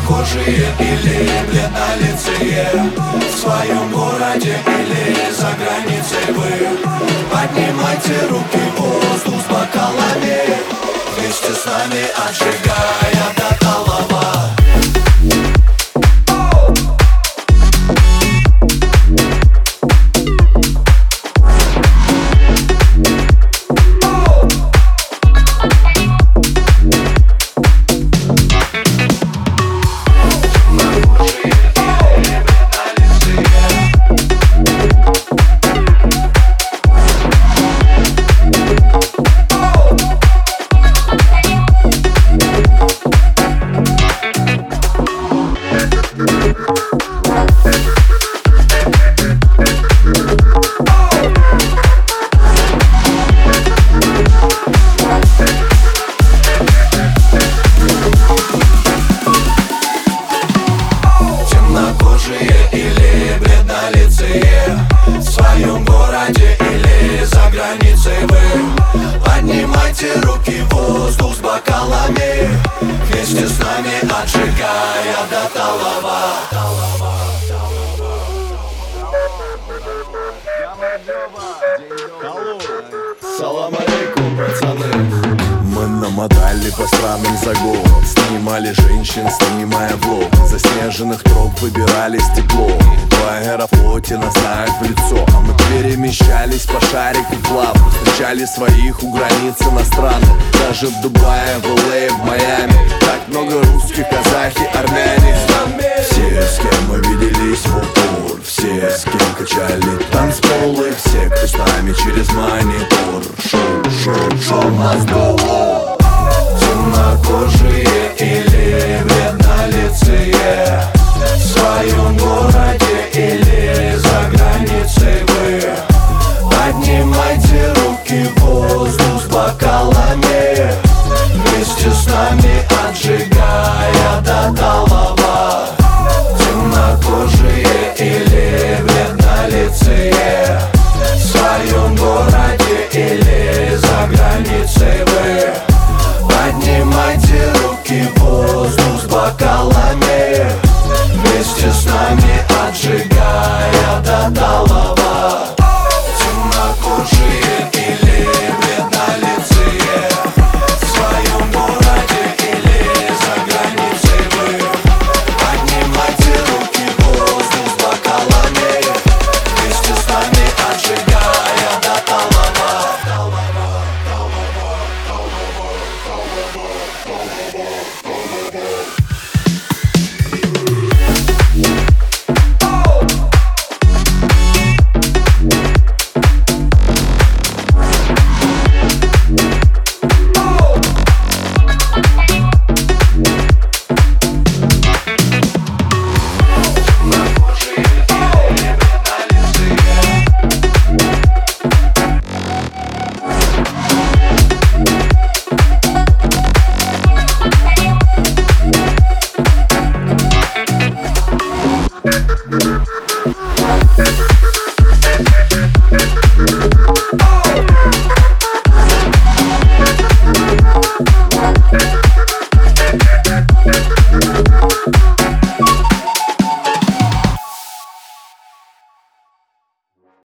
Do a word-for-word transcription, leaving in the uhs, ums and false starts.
Темнокожие или бледнолицые, в своем городе или за границей вы, поднимайте руки в воздух с бокалами, вместе с нами отжигая до талого. Или бледнолицые, в своем городе или за границей вы, поднимайте руки в воздух с бокалами, вместе с нами отжигая до талого. Салам алейкум, пацаны. Мы намотали по странам за год, снимали женщин, снимая влог, из заснеженных троп выбирали стекло. В аэрофлоте нас знают в лицо, а мы перемещались по шарику плавно, встречали своих у границ иностранных, даже в Дубае, в Л А, в Майами. Так много русских, казахи, армяне. Все, с кем мы виделись в упор, все, с кем качали танцполы, все, кто с нами через монитор. Шоу, шоу, шоу, нас было. Темнокожие или